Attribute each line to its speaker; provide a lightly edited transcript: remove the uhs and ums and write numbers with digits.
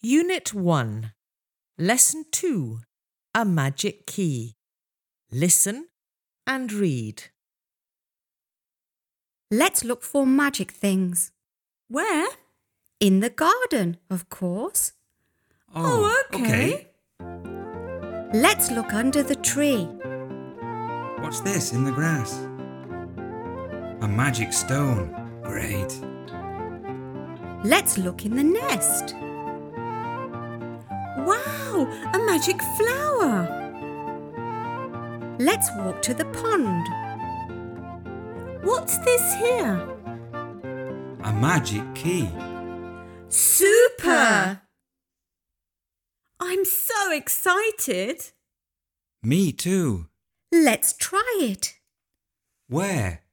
Speaker 1: Unit 1, Lesson 2, A Magic Key. Listen and read.
Speaker 2: Let's look for magic things.
Speaker 3: Where?
Speaker 2: In the garden, of course.
Speaker 3: Oh, okay.
Speaker 2: Let's look under the tree.
Speaker 4: What's this in the grass? A magic stone. Great.
Speaker 2: Let's look in the nest.
Speaker 3: Wow, a magic flower.
Speaker 2: Let's walk to the pond.
Speaker 3: What's this here?
Speaker 4: A magic key.
Speaker 3: Super! I'm so excited.
Speaker 4: Me too.
Speaker 2: Let's try it.
Speaker 4: Where?